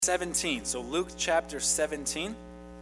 17. So Luke chapter 17.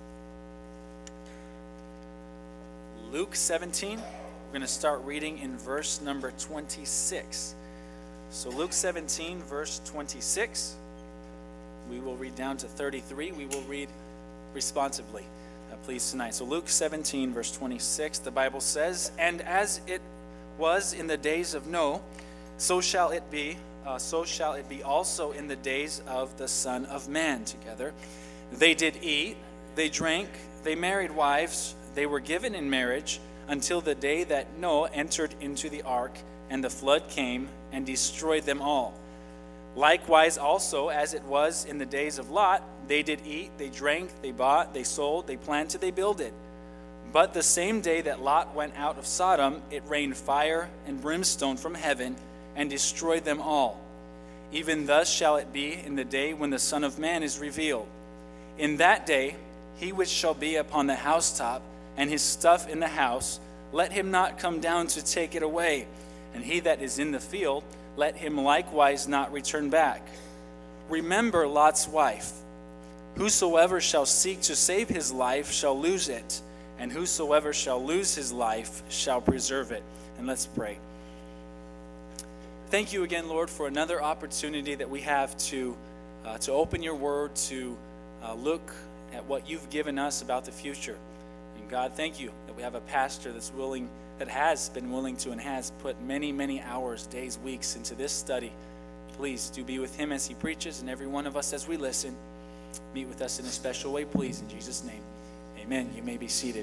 Luke 17. We're going to start reading in verse number 26. So Luke 17, verse 26. We will read down to 33. We will read responsively, please, tonight. So Luke 17, verse 26, the Bible says, "And as it was in the days of Noah, so shall it be also in the days of the Son of Man." Together, "They did eat, they drank, they married wives, they were given in marriage until the day that Noah entered into the ark, and the flood came and destroyed them all. Likewise also, as it was in the days of Lot, they did eat, they drank, they bought, they sold, they planted, they builded. But the same day that Lot went out of Sodom, it rained fire and brimstone from heaven and destroyed them all. Even thus shall it be in the day when the Son of Man is revealed. In that day, he which shall be upon the housetop, and his stuff in the house, let him not come down to take it away. And he that is in the field, let him likewise not return back. Remember Lot's wife. Whosoever shall seek to save his life shall lose it, and whosoever shall lose his life shall preserve it." And let's pray. Thank you again, Lord, for another opportunity that we have to open your word, to look at what you've given us about the future. And God, thank you that we have a pastor that has been willing to and has put many, many hours, days, weeks into this study. Please do be with him as he preaches, and every one of us as we listen. Meet with us in a special way, please, in Jesus' name. Amen. You may be seated.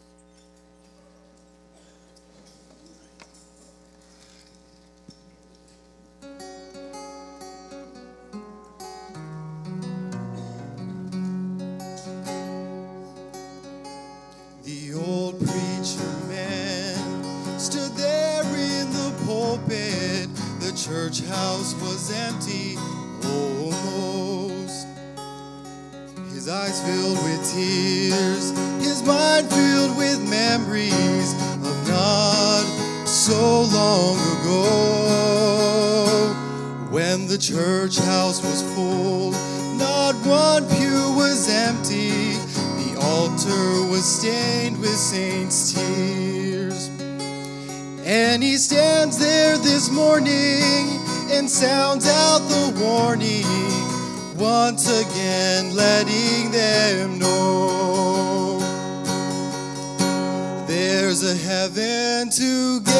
The old preacher man stood there in the pulpit. The church house was empty, almost. His eyes filled with tears, his mind filled with memories of not so long ago, when the church house was full, not one pew was empty. The altar was stained with saints' tears. And he stands there this morning and sounds out the warning, once again letting them know there's a heaven to gain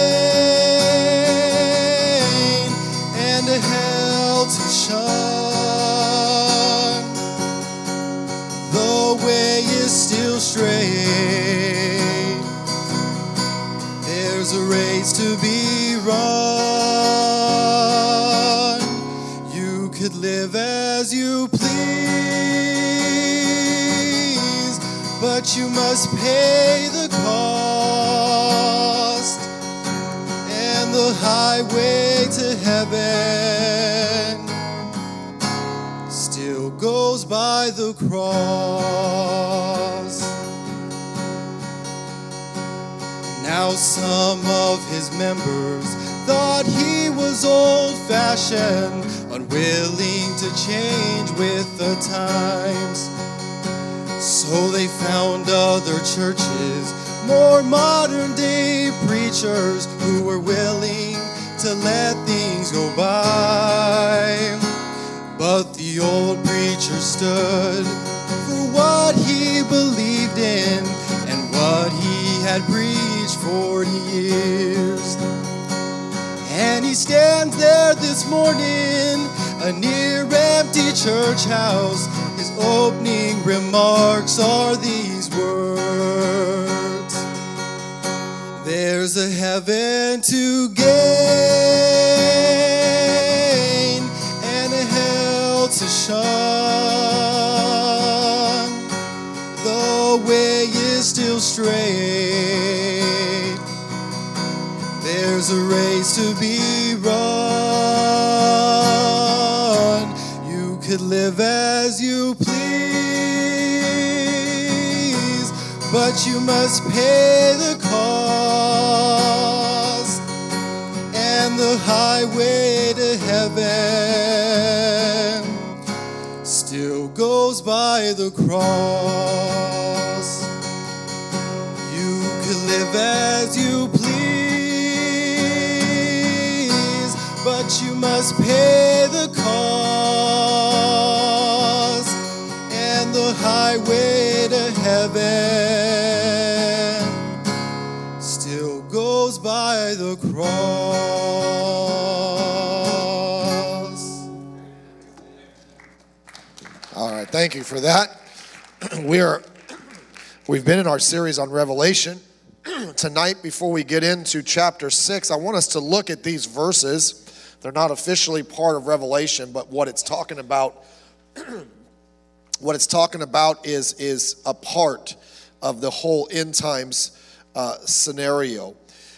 and a hell to shun. The way is still straight. There's a race to be run. You could live as you please, but you must pay the cost. And the highway to heaven still goes by the cross. Now some of his members thought he was old-fashioned, unwilling to change with the times. So they found other churches, more modern-day preachers who were willing to let things go by. But the old preacher stood for what he believed in and what he had preached 40 years. And he stands there this morning, a near-empty church house. His opening remarks are these words: there's a heaven to gain and a hell to shun. The way is still straight. There's a race to be run. You could live as you please, but you must pay the cost. And the highway to heaven still goes by the cross. You could live as you please, but you must pay the cost, and the highway to heaven still goes by the cross. All right, thank you for that. We've been in our series on Revelation. Tonight, before we get into chapter 6, I want us to look at these verses. They're not officially part of Revelation, but what it's talking about, is a part of the whole end times scenario.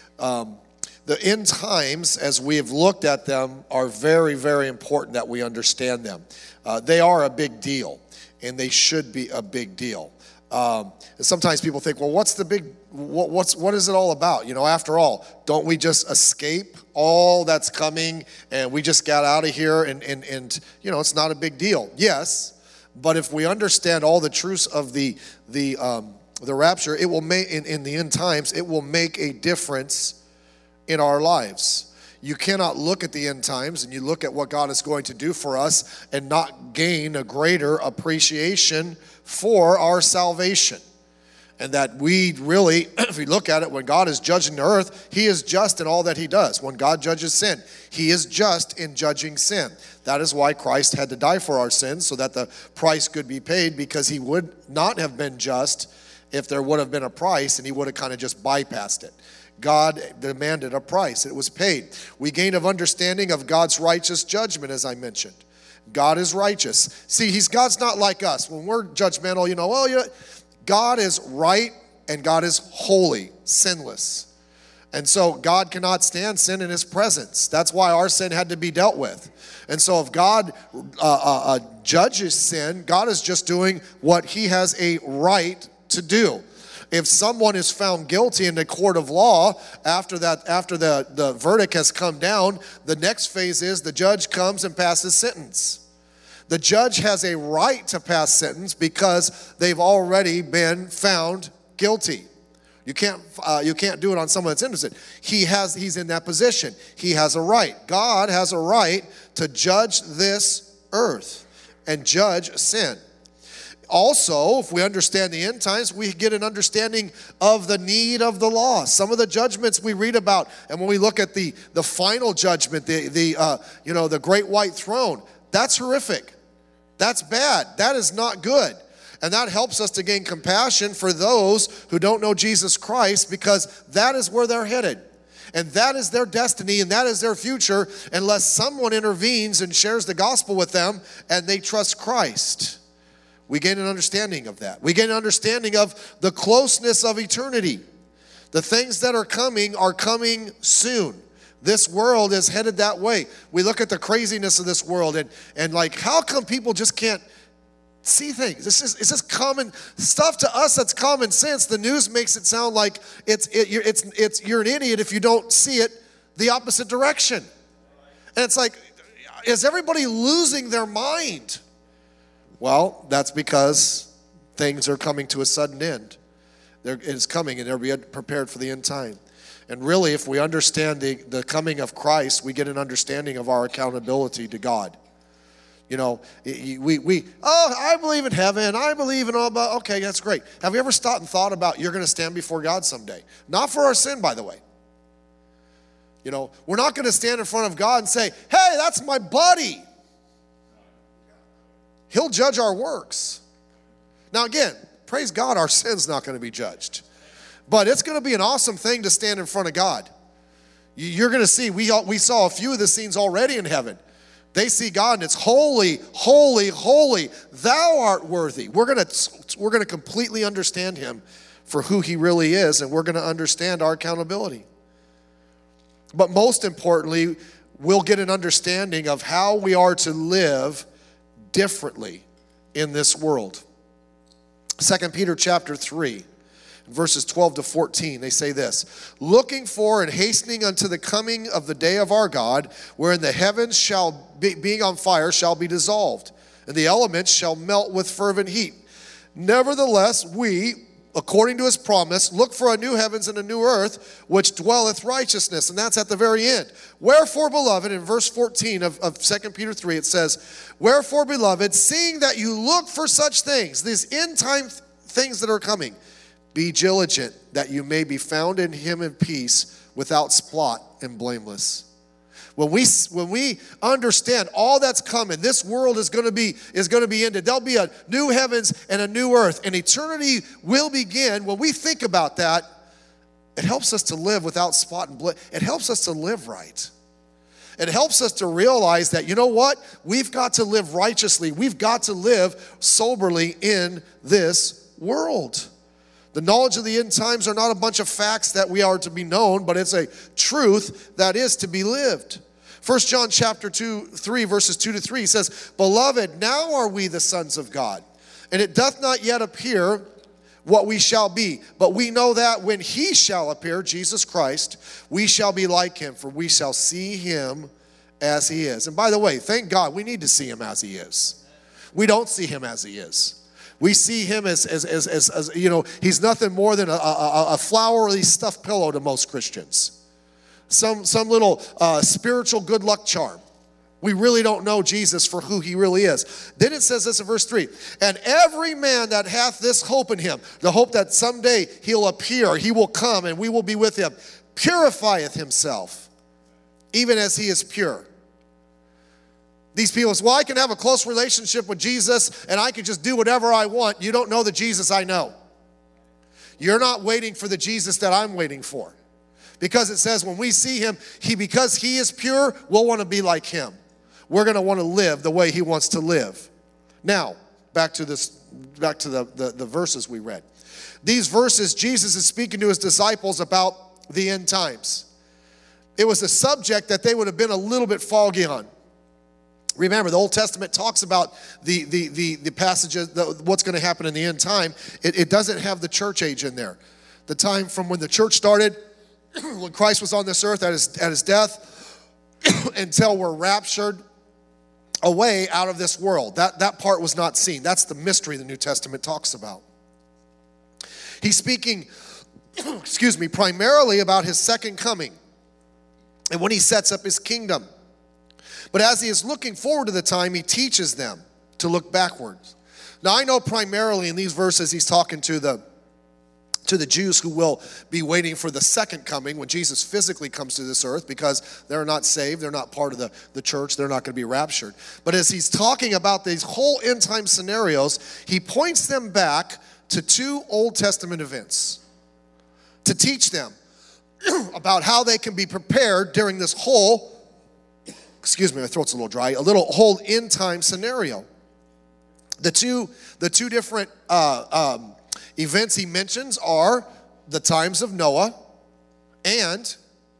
The end times, as we have looked at them, are very, very important that we understand them. They are a big deal, and they should be a big deal. And sometimes people think, well, what is it all about? You know, after all, don't we just escape all that's coming and we just got out of here and you know, it's not a big deal. Yes, but if we understand all the truths of the rapture, it will make in the end times, it will make a difference in our lives. You cannot look at the end times and you look at what God is going to do for us and not gain a greater appreciation for our salvation. And that we really, if we look at it, when God is judging the earth, he is just in all that he does. When God judges sin, he is just in judging sin. That is why Christ had to die for our sins, so that the price could be paid, because he would not have been just if there would have been a price and he would have kind of just bypassed it. God demanded a price. It was paid. We gain of understanding of God's righteous judgment, as I mentioned. God is righteous. See, God's not like us. When we're judgmental, you know, well, God is right and God is holy, sinless. And so God cannot stand sin in his presence. That's why our sin had to be dealt with. And so if God judges sin, God is just doing what he has a right to do. If someone is found guilty in the court of law, after the verdict has come down, the next phase is the judge comes and passes sentence. The judge has a right to pass sentence because they've already been found guilty. You can't do it on someone that's innocent. He's in that position. He has a right. God has a right to judge this earth and judge sin. Also, if we understand the end times, we get an understanding of the need of the law. Some of the judgments we read about, and when we look at the final judgment, the great white throne, that's horrific. That's bad. That is not good. And that helps us to gain compassion for those who don't know Jesus Christ, because that is where they're headed. And that is their destiny, and that is their future, unless someone intervenes and shares the gospel with them and they trust Christ. We gain an understanding of that. We gain an understanding of the closeness of eternity. The things that are coming soon. This world is headed that way. We look at the craziness of this world and like, how come people just can't see things? It's just common stuff to us. That's common sense. The news makes it sound like you're an idiot if you don't see it the opposite direction. And it's like, is everybody losing their mind? Well, that's because things are coming to a sudden end. It is coming, and they're being prepared for the end time. And really, if we understand the coming of Christ, we get an understanding of our accountability to God. You know, I believe in heaven. I believe in all about, okay, that's great. Have you ever stopped and thought about you're going to stand before God someday? Not for our sin, by the way. You know, we're not going to stand in front of God and say, hey, that's my buddy. He'll judge our works. Now again, praise God, our sin's not going to be judged. But it's going to be an awesome thing to stand in front of God. You're going to see, we saw a few of the scenes already in heaven. They see God and it's holy, holy, holy. Thou art worthy. We're going to completely understand him for who he really is, and we're going to understand our accountability. But most importantly, we'll get an understanding of how we are to live differently in this world. 2 Peter chapter 3, verses 12 to 14, they say this: looking for and hastening unto the coming of the day of our God, wherein the heavens shall being on fire shall be dissolved, and the elements shall melt with fervent heat. Nevertheless, we, according to his promise, look for a new heavens and a new earth, which dwelleth righteousness. And that's at the very end. Wherefore, beloved, in verse 14 of 2 Peter 3, it says, wherefore, beloved, seeing that you look for such things, these end time things that are coming, be diligent that you may be found in him in peace, without spot and blameless. When we understand all that's coming, this world is going to be ended. There'll be a new heavens and a new earth, and eternity will begin. When we think about that, it helps us to live without spot and blemish. It helps us to live right. It helps us to realize that, you know what? We've got to live righteously. We've got to live soberly in this world. The knowledge of the end times are not a bunch of facts that we are to be known, but it's a truth that is to be lived. 1 John chapter 3, verses 2 to 3 says, beloved, now are we the sons of God, and it doth not yet appear what we shall be. But we know that when he shall appear, Jesus Christ, we shall be like him, for we shall see him as he is. And by the way, thank God, we need to see him as he is. We don't see him as he is. We see him as you know, he's nothing more than a flowery stuffed pillow to most Christians. Some little spiritual good luck charm. We really don't know Jesus for who he really is. Then it says this in verse 3, and every man that hath this hope in him, the hope that someday he'll appear, he will come and we will be with him, purifieth himself, even as he is pure. These people say, well, I can have a close relationship with Jesus and I can just do whatever I want. You don't know the Jesus I know. You're not waiting for the Jesus that I'm waiting for. Because it says when we see him, because he is pure, we'll want to be like him. We're going to want to live the way he wants to live. Now, back to the verses we read. These verses, Jesus is speaking to his disciples about the end times. It was a subject that they would have been a little bit foggy on. Remember, the Old Testament talks about the passages, what's going to happen in the end time. It doesn't have the church age in there. The time from when the church started, when Christ was on this earth at his death, until we're raptured away out of this world. That part was not seen. That's the mystery the New Testament talks about. He's speaking, primarily about his second coming and when he sets up his kingdom. But as he is looking forward to the time, he teaches them to look backwards. Now, I know primarily in these verses he's talking to the Jews who will be waiting for the second coming when Jesus physically comes to this earth, because they're not saved, they're not part of the church, they're not going to be raptured. But as he's talking about these whole end time scenarios, he points them back to two Old Testament events to teach them about how they can be prepared during this whole, my throat's a little dry, whole end time scenario. The two different events he mentions are the times of Noah and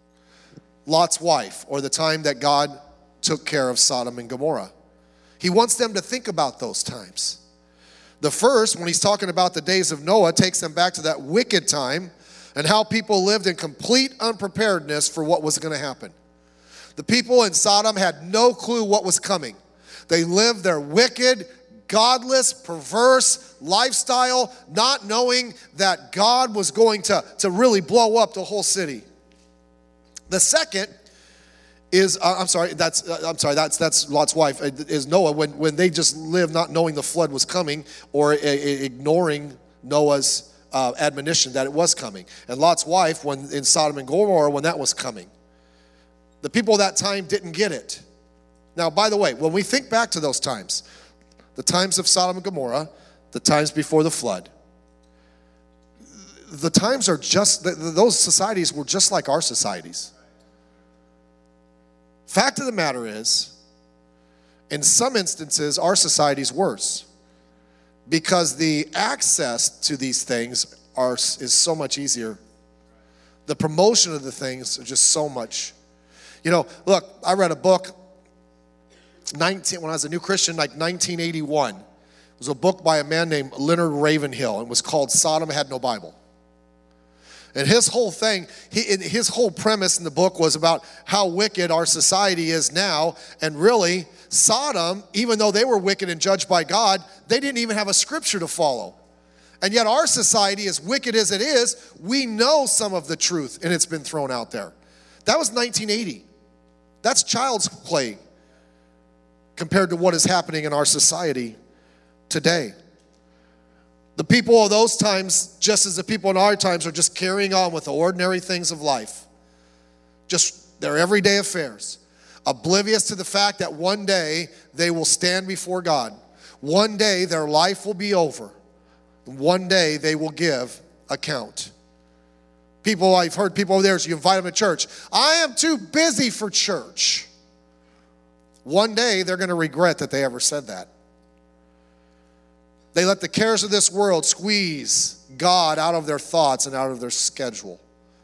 Lot's wife, or the time that God took care of Sodom and Gomorrah. He wants them to think about those times. The first, when he's talking about the days of Noah, takes them back to that wicked time and how people lived in complete unpreparedness for what was going to happen. The people in Sodom had no clue what was coming. They lived their wicked, godless, perverse lifestyle, not knowing that God was going to really blow up the whole city. The second is, that's Lot's wife, is Noah, when they just lived not knowing the flood was coming, or ignoring Noah's admonition that it was coming. And Lot's wife, when in Sodom and Gomorrah, when that was coming. The people of that time didn't get it. Now, by the way, when we think back to those times, the times of Sodom and Gomorrah, the times before the flood, the times are just, those societies were just like our societies. Fact of the matter is, in some instances, our society's worse, because the access to these things is so much easier. The promotion of the things are just so much. You know, look, I read a book when I was a new Christian, like 1981. It was a book by a man named Leonard Ravenhill. It was called Sodom Had No Bible. And his whole thing, his whole premise in the book was about how wicked our society is now, and really Sodom, even though they were wicked and judged by God, they didn't even have a scripture to follow. And yet our society, as wicked as it is, we know some of the truth, and it's been thrown out there. That was 1980. That's child's play compared to what is happening in our society today. The people of those times, just as the people in our times, are just carrying on with the ordinary things of life. Just their everyday affairs. Oblivious to the fact that one day they will stand before God. One day their life will be over. One day they will give account. People, I've heard people over there, so you invite them to church. I am too busy for church. One day they're going to regret that they ever said that. They let the cares of this world squeeze God out of their thoughts and out of their schedule.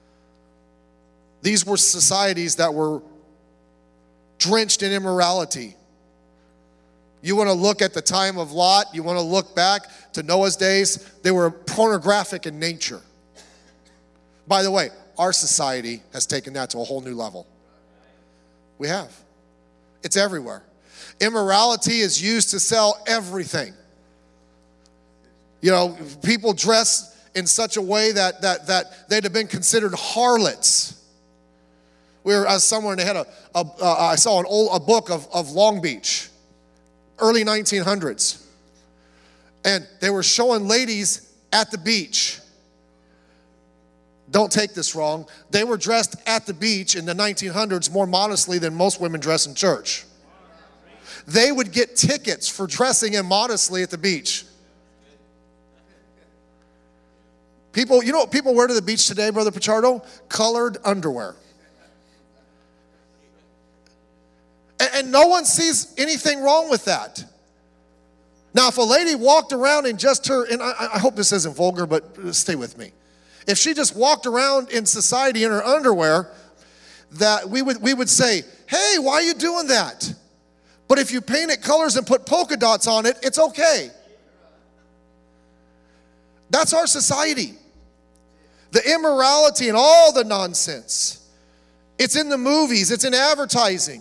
These were societies that were drenched in immorality. You want to look at the time of Lot, you want to look back to Noah's days, they were pornographic in nature. By the way, our society has taken that to a whole new level. We have. It's everywhere. Immorality is used to sell everything. You know, people dress in such a way that they'd have been considered harlots. We were somewhere and they had I saw a book of Long Beach, early 1900s. And they were showing ladies at the beach. Don't take this wrong. They were dressed at the beach in the 1900s more modestly than most women dress in church. They would get tickets for dressing immodestly at the beach. People, you know what people wear to the beach today, Brother Pichardo? Colored underwear. And no one sees anything wrong with that. Now, if a lady walked around in just her, and I hope this isn't vulgar, but stay with me. If she just walked around in society in her underwear, that we would say, hey, why are you doing that? But if you paint it colors and put polka dots on it, it's okay. That's our society. The immorality and all the nonsense. It's in the movies, it's in advertising.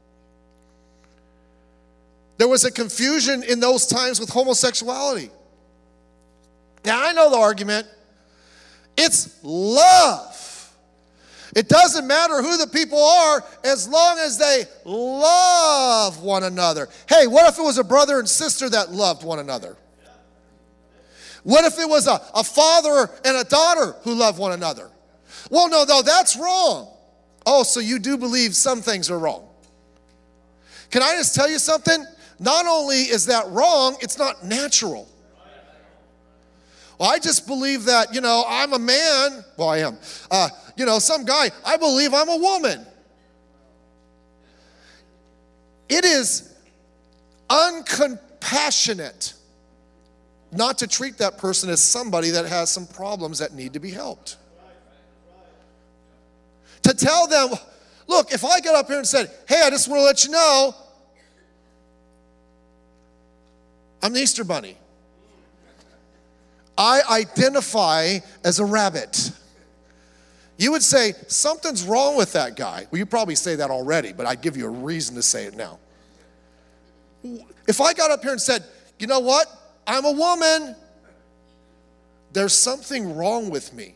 There was a confusion in those times with homosexuality. Now, I know the argument. It's love. It doesn't matter who the people are as long as they love one another. Hey, what if it was a brother and sister that loved one another? What if it was a father and a daughter who love one another? Well, no, that's wrong. Oh, so you do believe some things are wrong. Can I just tell you something? Not only is that wrong, it's not natural. Well, I just believe that, I'm a man. Well, I am. Some guy, I believe I'm a woman. It is uncompassionate not to treat that person as somebody that has some problems that need to be helped. To tell them, look, if I got up here and said, hey, I just want to let you know, I'm the Easter Bunny. I identify as a rabbit. You would say, something's wrong with that guy. Well, you probably say that already, but I'd give you a reason to say it now. If I got up here and said, you know what? I'm a woman. There's something wrong with me.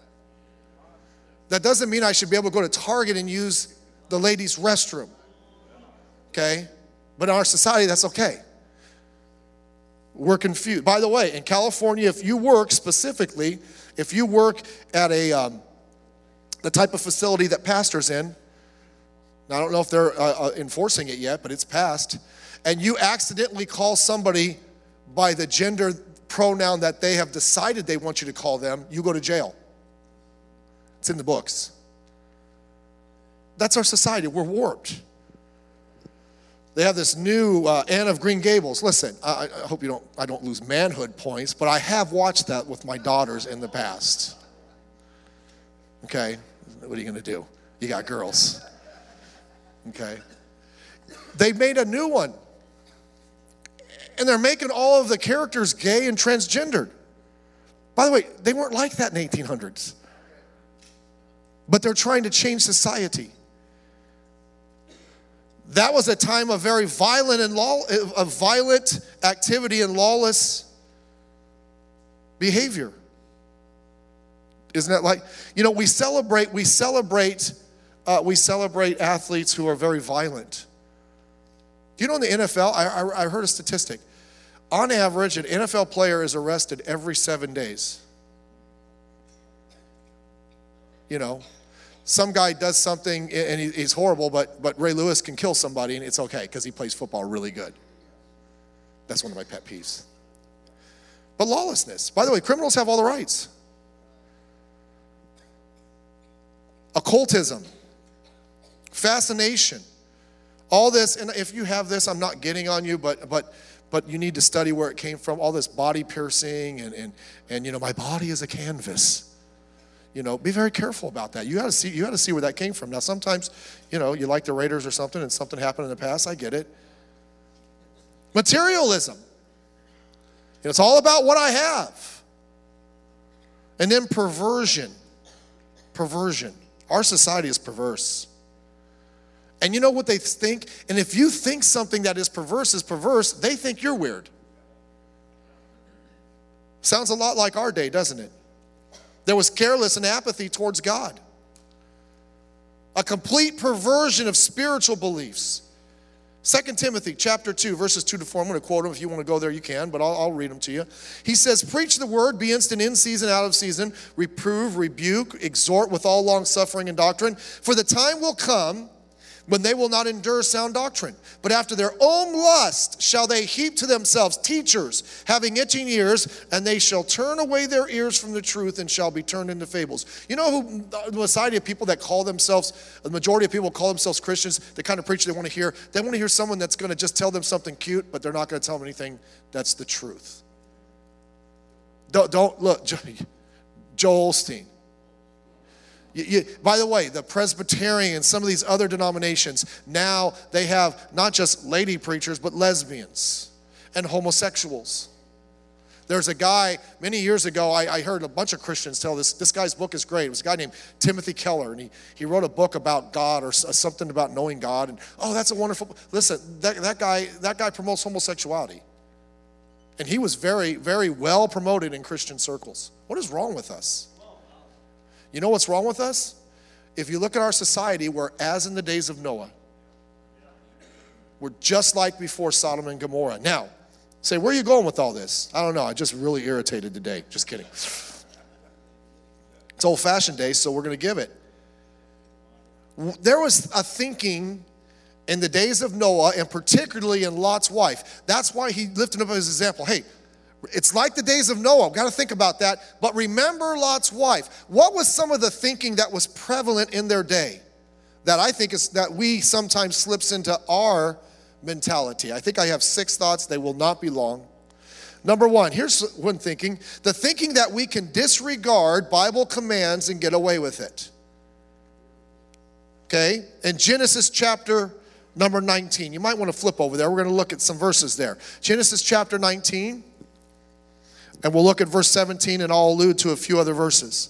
That doesn't mean I should be able to go to Target and use the ladies' restroom. Okay? But in our society, that's okay. We're confused. By the way, in California, if you work specifically, if you work at the type of facility that pastor's in, I don't know if they're enforcing it yet, but it's passed, and you accidentally call somebody by the gender pronoun that they have decided they want you to call them, you go to jail. It's in the books. That's our society. We're warped. They have this new Anne of Green Gables. Listen, I hope I don't lose manhood points, but I have watched that with my daughters in the past. Okay, what are you going to do? You got girls. Okay. They made a new one. And they're making all of the characters gay and transgendered. By the way, they weren't like that in the 1800s. But they're trying to change society. That was a time of very violent violent activity and lawless behavior. Isn't that like, we celebrate athletes who are very violent. Do you know in the NFL, I heard a statistic. On average, an NFL player is arrested every 7 days. Some guy does something and he's horrible, but Ray Lewis can kill somebody and it's okay because he plays football really good. That's one of my pet peeves. But lawlessness. By the way, criminals have all the rights. Occultism. Fascination. All this, and if you have this, I'm not getting on you, but you need to study where it came from. All this body piercing and my body is a canvas. Be very careful about that. You got to see where that came from. Now, sometimes, you like the Raiders or something, and something happened in the past. I get it. Materialism. It's all about what I have. And then perversion. Perversion. Our society is perverse. And you know what they think? And if you think something that is perverse, they think you're weird. Sounds a lot like our day, doesn't it? There was careless and apathy towards God. A complete perversion of spiritual beliefs. 2 Timothy chapter 2, verses 2 to 4. I'm going to quote them. If you want to go there, you can, but I'll read them to you. He says, preach the word, be instant in season, out of season, reprove, rebuke, exhort with all long suffering and doctrine. For the time will come when they will not endure sound doctrine, but after their own lust shall they heap to themselves teachers having itching ears, and they shall turn away their ears from the truth and shall be turned into fables. You know who the society of people that call themselves, the majority of people call themselves Christians, the kind of preacher they want to hear? They want to hear someone that's going to just tell them something cute, but they're not going to tell them anything that's the truth. Don't look, Joel Osteen. By the way, the Presbyterian and some of these other denominations, now they have not just lady preachers, but lesbians and homosexuals. There's a guy, many years ago, I heard a bunch of Christians tell this guy's book is great. It was a guy named Timothy Keller, and he wrote a book about God or something about knowing God. And that's a wonderful, listen, that guy promotes homosexuality. And he was very, very well promoted in Christian circles. What is wrong with us? You know what's wrong with us? If you look at our society, we're as in the days of Noah. We're just like before Sodom and Gomorrah. Now, say, where are you going with all this? I don't know. I just really irritated today. Just kidding. It's old-fashioned day, so we're going to give it. There was a thinking in the days of Noah, and particularly in Lot's wife. That's why he lifted up his example. Hey, it's like the days of Noah. We've got to think about that. But remember Lot's wife. What was some of the thinking that was prevalent in their day that I think is that we sometimes slips into our mentality? I think I have 6 thoughts. They will not be long. Number 1, here's one thinking. The thinking that we can disregard Bible commands and get away with it. Okay? In Genesis chapter number 19. You might want to flip over there. We're going to look at some verses there. Genesis chapter 19. And we'll look at verse 17, and I'll allude to a few other verses.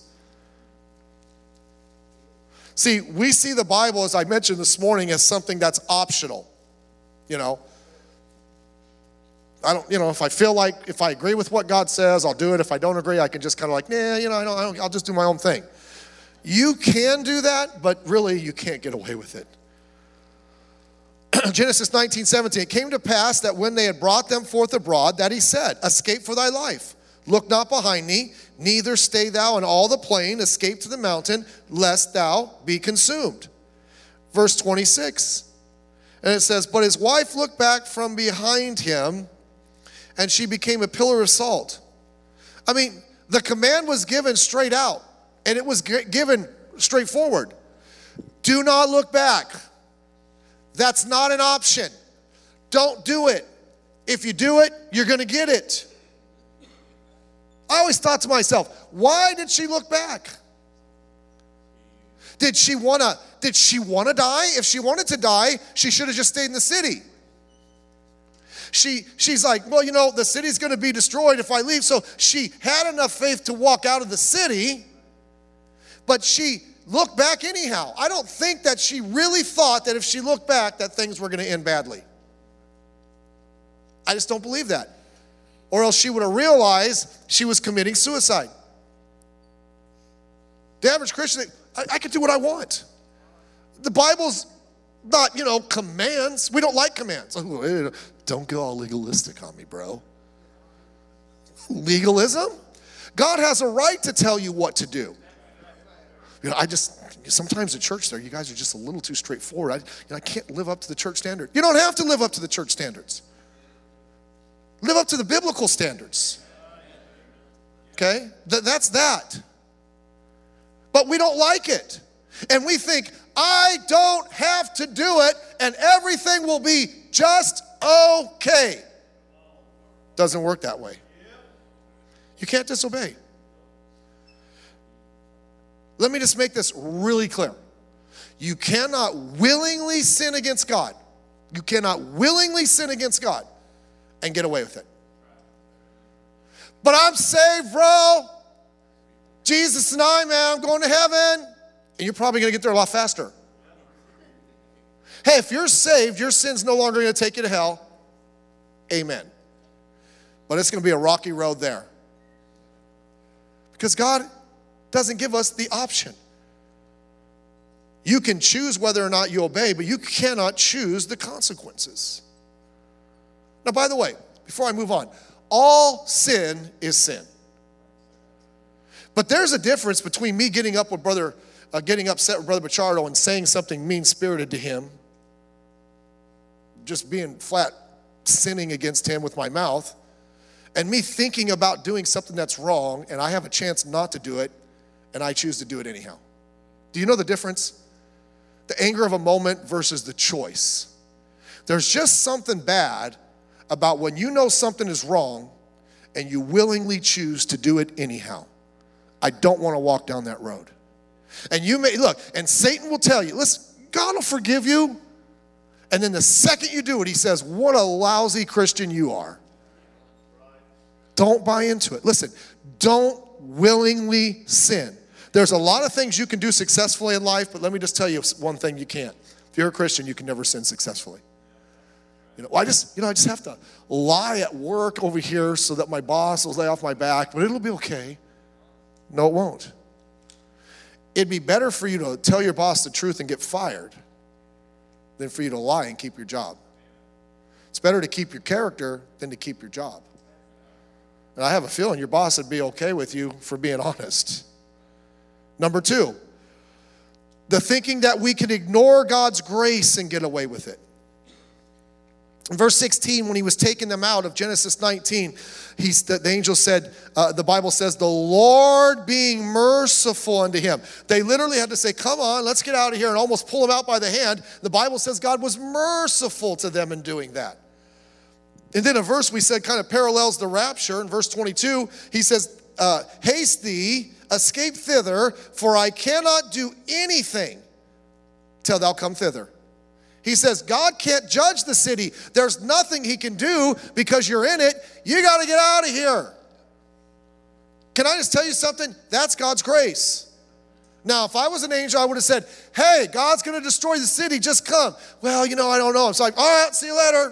See, we see the Bible, as I mentioned this morning, as something that's optional. I don't, if I agree with what God says, I'll do it. If I don't agree, I can just kind of like, I'll just do my own thing. You can do that, but really you can't get away with it. Genesis 19:17, it came to pass that when they had brought them forth abroad, that he said, escape for thy life. Look not behind thee, neither stay thou in all the plain, escape to the mountain, lest thou be consumed. Verse 26, and it says, but his wife looked back from behind him, and she became a pillar of salt. I mean, the command was given straight out, and it was given straightforward. Do not look back. That's not an option. Don't do it. If you do it, you're going to get it. I always thought to myself, why did she look back? Did she want to die? If she wanted to die, she should have just stayed in the city. She's like, well, the city's going to be destroyed if I leave. So she had enough faith to walk out of the city, but she look back anyhow. I don't think that she really thought that if she looked back that things were going to end badly. I just don't believe that. Or else she would have realized she was committing suicide. The average Christian, I can do what I want. The Bible's not, commands. We don't like commands. Don't go all legalistic on me, bro. Legalism? God has a right to tell you what to do. Sometimes at church there, you guys are just a little too straightforward. I can't live up to the church standard. You don't have to live up to the church standards. Live up to the biblical standards. Okay? That's that. But we don't like it. And we think, I don't have to do it and everything will be just okay. Doesn't work that way. You can't disobey. Let me just make this really clear. You cannot willingly sin against God. You cannot willingly sin against God and get away with it. But I'm saved, bro. Jesus and I, man, I'm going to heaven. And you're probably going to get there a lot faster. Hey, if you're saved, your sin's no longer going to take you to hell. Amen. But it's going to be a rocky road there. Because God doesn't give us the option. You can choose whether or not you obey, but you cannot choose the consequences. Now, by the way, before I move on, all sin is sin. But there's a difference between me getting upset with Brother Bachardo and saying something mean-spirited to him, just being flat sinning against him with my mouth, and me thinking about doing something that's wrong, and I have a chance not to do it, and I choose to do it anyhow. Do you know the difference? The anger of a moment versus the choice. There's just something bad about when you know something is wrong and you willingly choose to do it anyhow. I don't want to walk down that road. And you may, look, and Satan will tell you, listen, God will forgive you. And then the second you do it, he says, what a lousy Christian you are. Don't buy into it. Listen, don't willingly sin. There's a lot of things you can do successfully in life, but let me just tell you one thing you can't. If you're a Christian, you can never sin successfully. I just have to lie at work over here so that my boss will lay off my back, but it'll be okay. No, it won't. It'd be better for you to tell your boss the truth and get fired than for you to lie and keep your job. It's better to keep your character than to keep your job. And I have a feeling your boss would be okay with you for being honest. Number 2, the thinking that we can ignore God's grace and get away with it. In verse 16, when he was taking them out of Genesis 19, the angel said, the Bible says, the Lord being merciful unto him. They literally had to say, come on, let's get out of here, and almost pull him out by the hand. The Bible says God was merciful to them in doing that. And then a verse we said kind of parallels the rapture. In verse 22, he says, haste thee, escape thither, for I cannot do anything till thou come thither. He says, God can't judge the city. There's nothing he can do because you're in it. You got to get out of here. Can I just tell you something? That's God's grace. Now, if I was an angel, I would have said, hey, God's going to destroy the city. Just come. Well, I don't know. It's like, all right, see you later.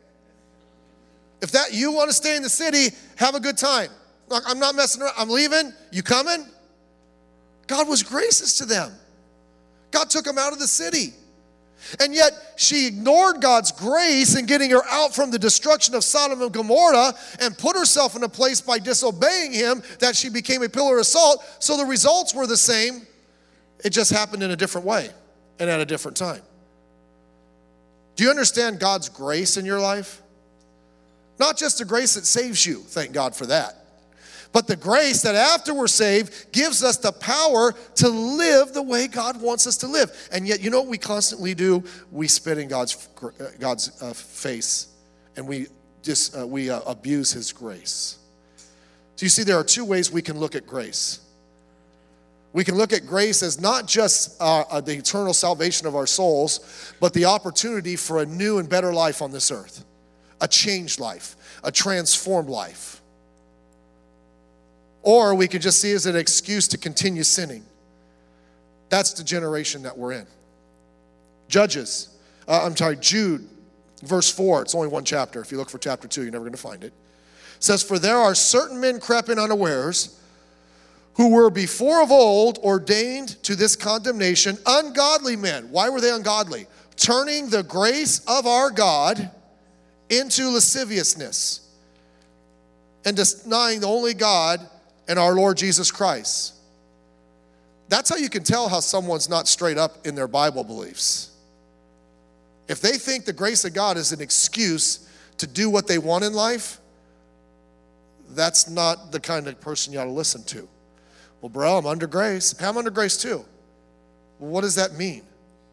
If you want to stay in the city, have a good time. Look, I'm not messing around. I'm leaving. You coming? God was gracious to them. God took them out of the city. And yet she ignored God's grace in getting her out from the destruction of Sodom and Gomorrah and put herself in a place by disobeying him that she became a pillar of salt. So the results were the same. It just happened in a different way and at a different time. Do you understand God's grace in your life? Not just the grace that saves you, thank God for that. But the grace that after we're saved gives us the power to live the way God wants us to live. And yet, you know what we constantly do? We spit in God's face, and we abuse his grace. So you see, there are 2 ways we can look at grace. We can look at grace as not just the eternal salvation of our souls, but the opportunity for a new and better life on this earth. A changed life, a transformed life. Or we could just see it as an excuse to continue sinning. That's the generation that we're in. Jude, verse 4. It's only one chapter. If you look for chapter 2, you're never going to find it. It says, "For there are certain men crept in unawares, who were before of old ordained to this condemnation, ungodly men." Why were they ungodly? "Turning the grace of our God into lasciviousness, and denying the only God and our Lord Jesus Christ." That's how you can tell how someone's not straight up in their Bible beliefs. If they think the grace of God is an excuse to do what they want in life, that's not the kind of person you ought to listen to. "Well, bro, I'm under grace." "Hey, I'm under grace too." "Well, what does that mean?"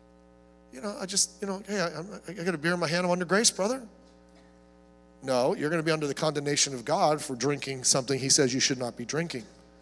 "Hey, I got a beer in my hand, I'm under grace, brother." No, you're going to be under the condemnation of God for drinking something he says you should not be drinking.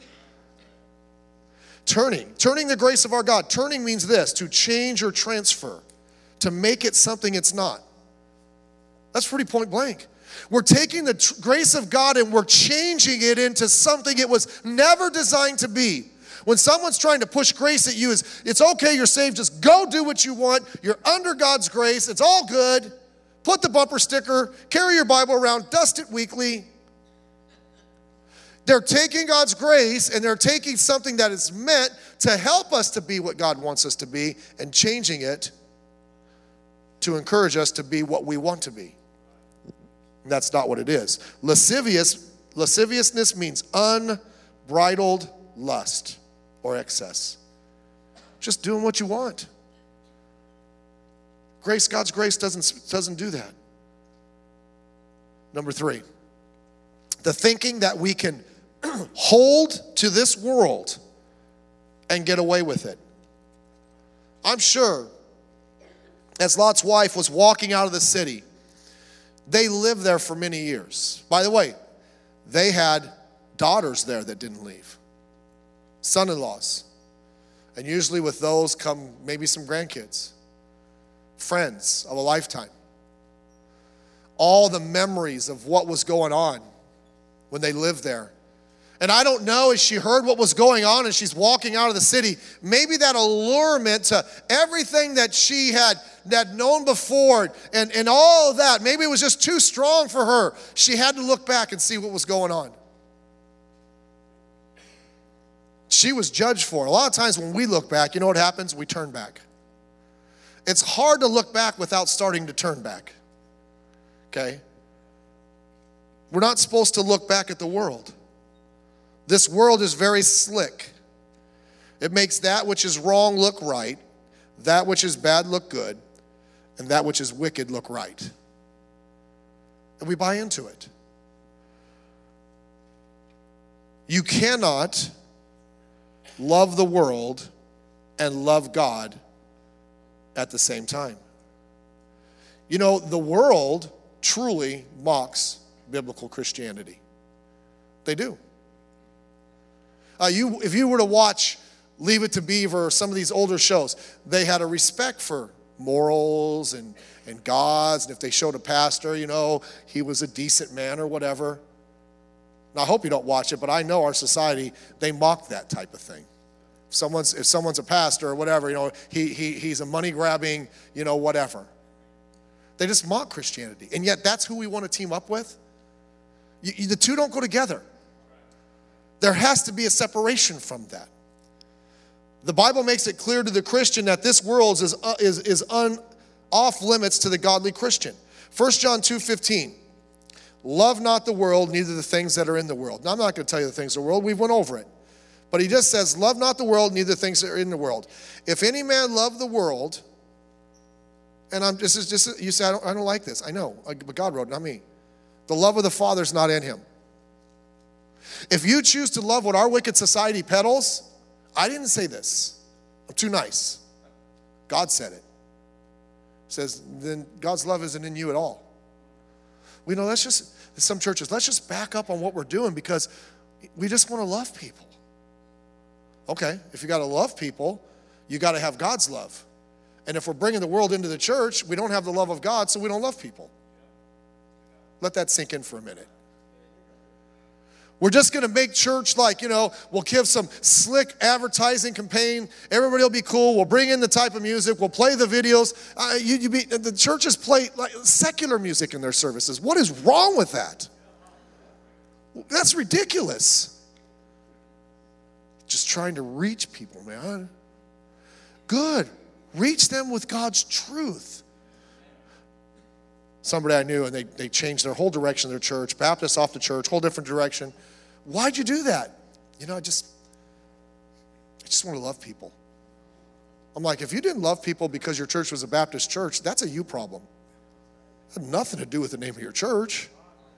Turning the grace of our God. Turning means this: to change or transfer, to make it something it's not. That's pretty point blank. We're taking the grace of God and we're changing it into something it was never designed to be. When someone's trying to push grace at you, it's okay, you're saved, just go do what you want. You're under God's grace, it's all good. Put the bumper sticker, carry your Bible around, dust it weekly. They're taking God's grace and they're taking something that is meant to help us to be what God wants us to be and changing it to encourage us to be what we want to be. And that's not what it is. Lasciviousness means unbridled lust or excess. Just doing what you want. God's grace doesn't do that. Number 3, the thinking that we can hold to this world and get away with it. I'm sure as Lot's wife was walking out of the city, they lived there for many years. By the way, they had daughters there that didn't leave, son-in-laws. And usually with those come maybe some grandkids, friends of a lifetime. All the memories of what was going on when they lived there. And I don't know, as she heard what was going on and she's walking out of the city, maybe that allurement to everything that she had known before and all of that, maybe it was just too strong for her. She had to look back and see what was going on. She was judged for it. A lot of times when we look back, you know what happens? We turn back. It's hard to look back without starting to turn back. Okay? We're not supposed to look back at the world. This world is very slick. It makes that which is wrong look right, that which is bad look good, and that which is wicked look right. And we buy into it. You cannot love the world and love God at the same time. You know, the world truly mocks biblical Christianity. They do. If you were to watch Leave It to Beaver or some of these older shows, they had a respect for morals and gods, and if they showed a pastor, he was a decent man or whatever. Now, I hope you don't watch it, but I know our society, they mock that type of thing. If someone's a pastor or whatever, he's a money-grabbing, whatever. They just mock Christianity, and yet that's who we want to team up with. The two don't go together. There has to be a separation from that. The Bible makes it clear to the Christian that this world is off limits to the godly Christian. 1 John 2:15. Love not the world, neither the things that are in the world. Now, I'm not going to tell you the things of the world. We went over it. But he just says, love not the world, neither the things that are in the world. If any man love the world, and you say, I don't like this. I know, but God wrote it, not me. The love of the Father is not in him. If you choose to love what our wicked society peddles, I didn't say this. I'm too nice. God said it. He says, then God's love isn't in you at all. Some churches, let's just back up on what we're doing because we just want to love people. Okay, if you got to love people, you got to have God's love. And if we're bringing the world into the church, we don't have the love of God, so we don't love people. Let that sink in for a minute. We're just going to make church like, we'll give some slick advertising campaign. Everybody will be cool. We'll bring in the type of music. We'll play the videos. The churches play like secular music in their services. What is wrong with that? That's ridiculous. Just trying to reach people, man. Good. Reach them with God's truth. Somebody I knew, and they changed their whole direction of their church. Baptists off the church, whole different direction. Why'd you do that? I just want to love people. I'm like, if you didn't love people because your church was a Baptist church, that's a you problem. It had nothing to do with the name of your church.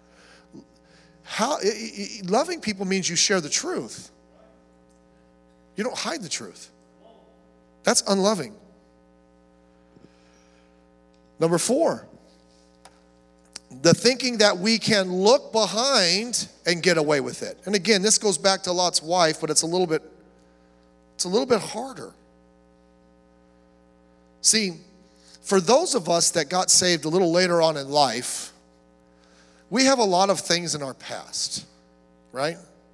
Loving people means you share the truth. You don't hide the truth. That's unloving. Number 4. The thinking that we can look behind and get away with it. And again, this goes back to Lot's wife, but it's a little bit harder. See, for those of us that got saved a little later on in life, we have a lot of things in our past, right?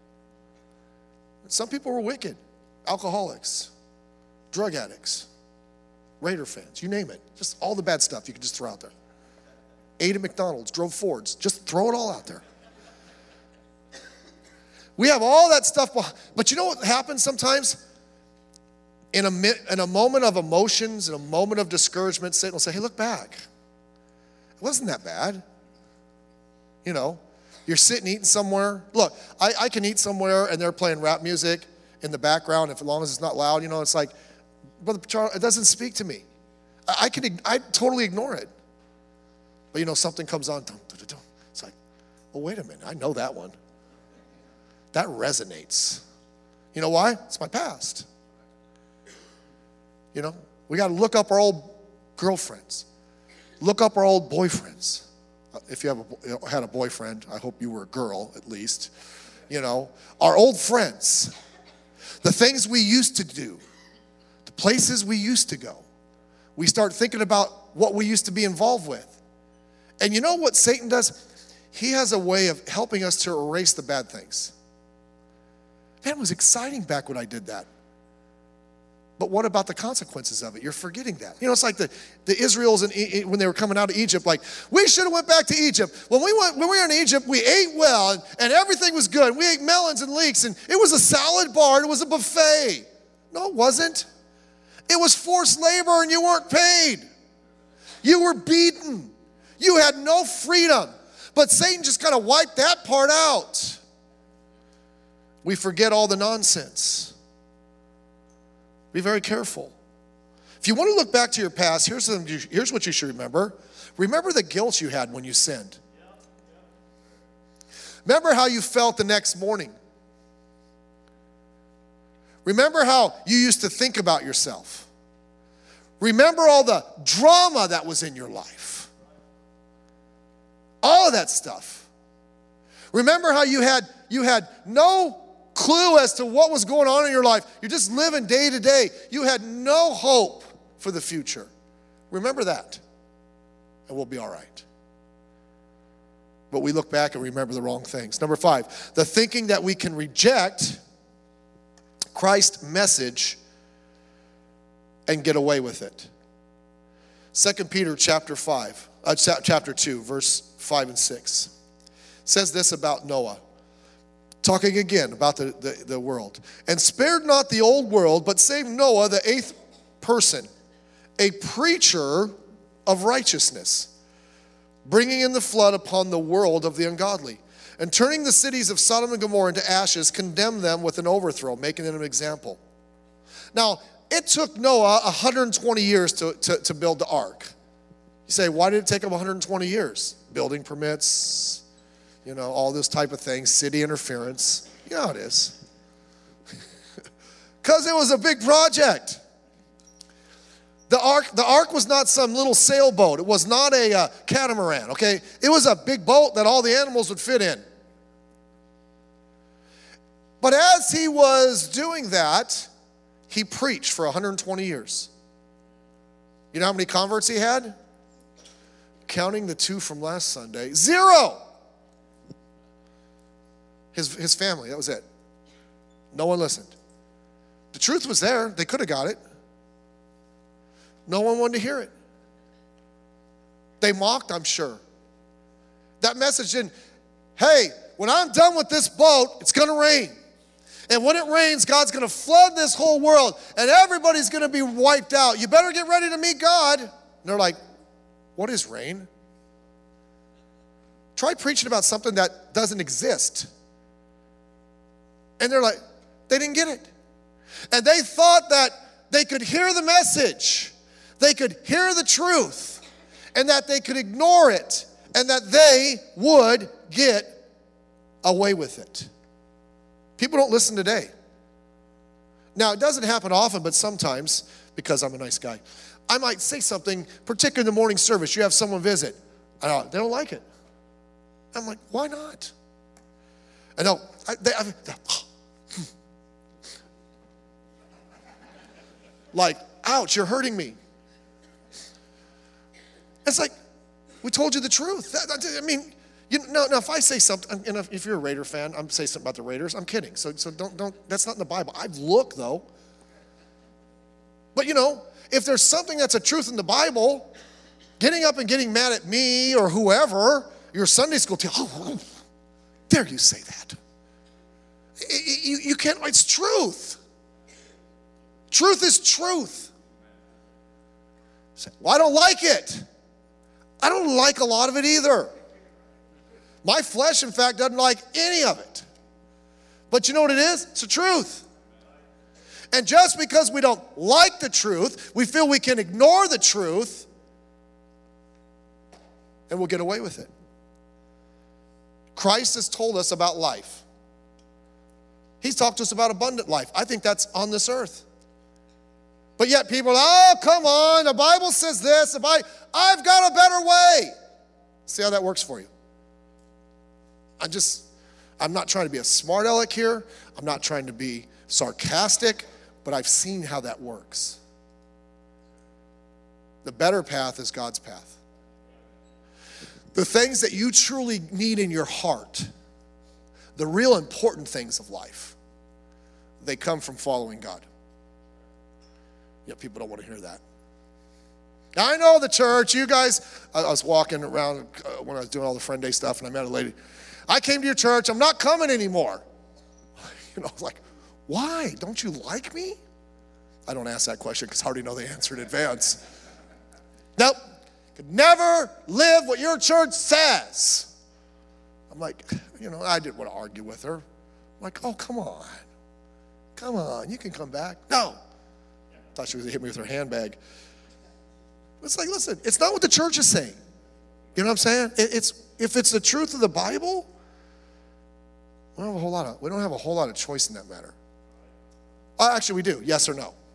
Some people were wicked, alcoholics, drug addicts, Raider fans, you name it. Just all the bad stuff you could just throw out there. Ate at McDonald's, drove Fords. Just throw it all out there. We have all that stuff. But you know what happens sometimes? In a moment of emotions, in a moment of discouragement, Satan will say, hey, look back. It wasn't that bad. You're sitting eating somewhere. Look, I can eat somewhere and they're playing rap music in the background, as long as it's not loud, it's like, Brother Charles, it doesn't speak to me. I totally ignore it. But something comes on. It's like, well, wait a minute. I know that one. That resonates. You know why? It's my past. We got to look up our old girlfriends. Look up our old boyfriends. If you had a boyfriend, I hope you were a girl at least. Our old friends. The things we used to do. The places we used to go. We start thinking about what we used to be involved with. And you know what Satan does? He has a way of helping us to erase the bad things. Man, it was exciting back when I did that. But what about the consequences of it? You're forgetting that. It's like the Israels when they were coming out of Egypt, like, we should have went back to Egypt. When we were in Egypt, we ate well and everything was good. We ate melons and leeks and it was a salad bar and it was a buffet. No, it wasn't. It was forced labor and you weren't paid. You were beaten. You had no freedom. But Satan just kind of wiped that part out. We forget all the nonsense. Be very careful. If you want to look back to your past, here's what you should remember. Remember the guilt you had when you sinned. Remember how you felt the next morning. Remember how you used to think about yourself. Remember all the drama that was in your life. All of that stuff. Remember how you had no clue as to what was going on in your life. You're just living day to day. You had no hope for the future. Remember that, and we'll be all right. But we look back and remember the wrong things. Number 5, the thinking that we can reject Christ's message and get away with it. 2 Peter chapter 2, verse 5 and 6 says this about Noah. Talking again about the world. And spared not the old world, but saved Noah, the 8th person, a preacher of righteousness, bringing in the flood upon the world of the ungodly, and turning the cities of Sodom and Gomorrah into ashes, condemned them with an overthrow, making them an example. Now, it took Noah 120 years to build the ark. You say, why did it take him 120 years? Building permits, all this type of things, city interference. You know how it is. Because it was a big project. The ark was not some little sailboat. It was not a catamaran, okay? It was a big boat that all the animals would fit in. But as he was doing that, he preached for 120 years. You know how many converts he had? Counting the 2 from last Sunday, 0. his family. That was it. No one listened. The truth was there. They could have got it. No one wanted to hear it. They mocked, I'm sure. That message didn't, hey, when I'm done with this boat, it's going to rain. And when it rains, God's going to flood this whole world, and everybody's going to be wiped out. You better get ready to meet God. And they're like, what is rain? Try preaching about something that doesn't exist. And they're like, they didn't get it. And they thought that they could hear the message, they could hear the truth, and that they could ignore it, and that they would get away with it. People don't listen today. Now, it doesn't happen often, but sometimes, because I'm a nice guy, I might say something, particularly in the morning service. You have someone visit. They don't like it. I'm like, why not? And like, ouch, you're hurting me. It's like, we told you the truth. I mean, now if I say something, and if you're a Raider fan, I'm saying something about the Raiders, I'm kidding. So don't, that's not in the Bible. I've looked, though. But, if there's something that's a truth in the Bible, getting up and getting mad at me or whoever, your Sunday school teacher, oh, dare you say that? You can't, it's truth. Truth is truth. Well, I don't like it. I don't like a lot of it either. My flesh, in fact, doesn't like any of it. But you know what it is? It's the truth. And just because we don't like the truth, we feel we can ignore the truth, and we'll get away with it. Christ has told us about life. He's talked to us about abundant life. I think that's on this earth. But yet people are, oh, come on, the Bible says this. I've got a better way. See how that works for you. I'm not trying to be a smart aleck here. I'm not trying to be sarcastic, but I've seen how that works. The better path is God's path. The things that you truly need in your heart, the real important things of life, they come from following God. Yet people don't want to hear that. I know the church, you guys, I was walking around when I was doing all the Friend Day stuff, and I met a lady. I came to your church, I'm not coming anymore. I was like, why? Don't you like me? I don't ask that question because I already know the answer in advance. Nope. Could never live what your church says. I'm like, I didn't want to argue with her. I'm like, oh, come on. Come on, you can come back. No. Thought she was going to hit me with her handbag. It's like, listen, it's not what the church is saying. You know what I'm saying? If it's the truth of the Bible, we don't have a whole lot of choice in that matter. Actually, we do. Yes or no?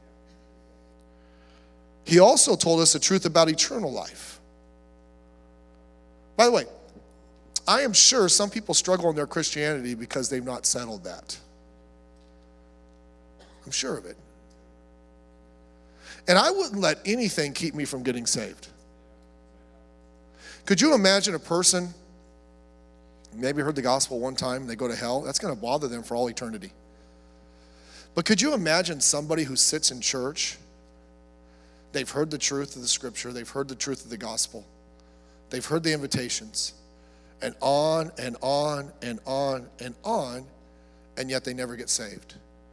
He also told us the truth about eternal life. By the way, I am sure some people struggle in their Christianity because they've not settled that. I'm sure of it. And I wouldn't let anything keep me from getting saved. Could you imagine a person, maybe heard the gospel one time, they go to hell? That's going to bother them for all eternity. But could you imagine somebody who sits in church, they've heard the truth of the scripture, they've heard the truth of the gospel, they've heard the invitations, and on and on and on and on, and yet they never get saved.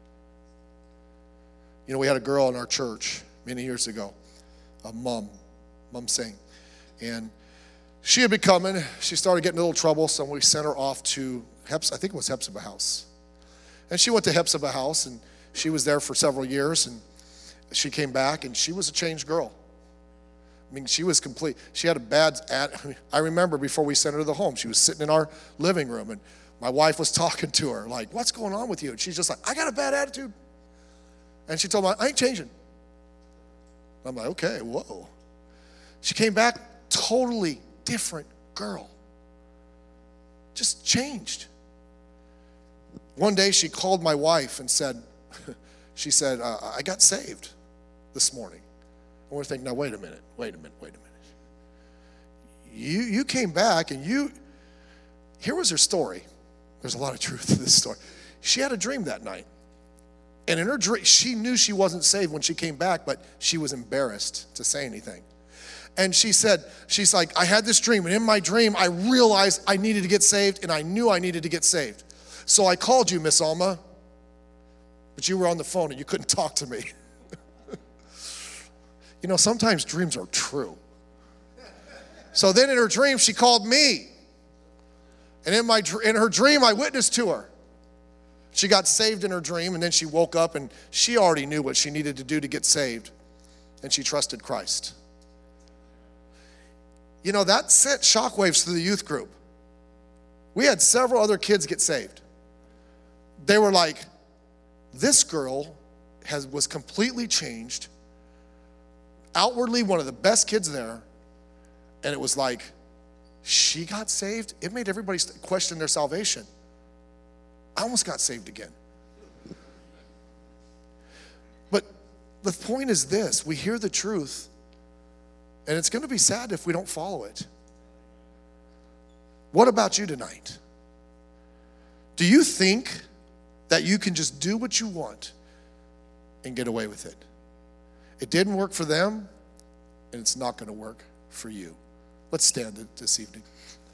We had a girl in our church many years ago, a mom sang, and she had been coming. She started getting in a little trouble, so we sent her off to I think it was Hepzibah House. And she went to Hepzibah House, and she was there for several years, and she came back, and she was a changed girl. I mean, she was complete. She had a bad, I remember before we sent her to the home, she was sitting in our living room, and my wife was talking to her, like, what's going on with you? And she's just like, I got a bad attitude. And she told me, I ain't changing. I'm like, okay, whoa. She came back, totally different girl. Just changed. One day she called my wife and said, I got saved this morning. I want to think, now wait a minute. You came back and here was her story. There's a lot of truth to this story. She had a dream that night. And in her dream, she knew she wasn't saved when she came back, but she was embarrassed to say anything. And she's like, I had this dream, and in my dream, I realized I needed to get saved, and I knew I needed to get saved. So I called you, Miss Alma, but you were on the phone and you couldn't talk to me. You know, sometimes dreams are true. So then in her dream, she called me. And in her dream, I witnessed to her. She got saved in her dream, and then she woke up, and she already knew what she needed to do to get saved, and she trusted Christ. You know, that sent shockwaves through the youth group. We had several other kids get saved. They were like, this girl was completely changed, outwardly one of the best kids there, and it was like, she got saved? It made everybody question their salvation. I almost got saved again. But the point is this, we hear the truth, and it's going to be sad if we don't follow it. What about you tonight? Do you think that you can just do what you want and get away with it? It didn't work for them, and it's not going to work for you. Let's stand this evening.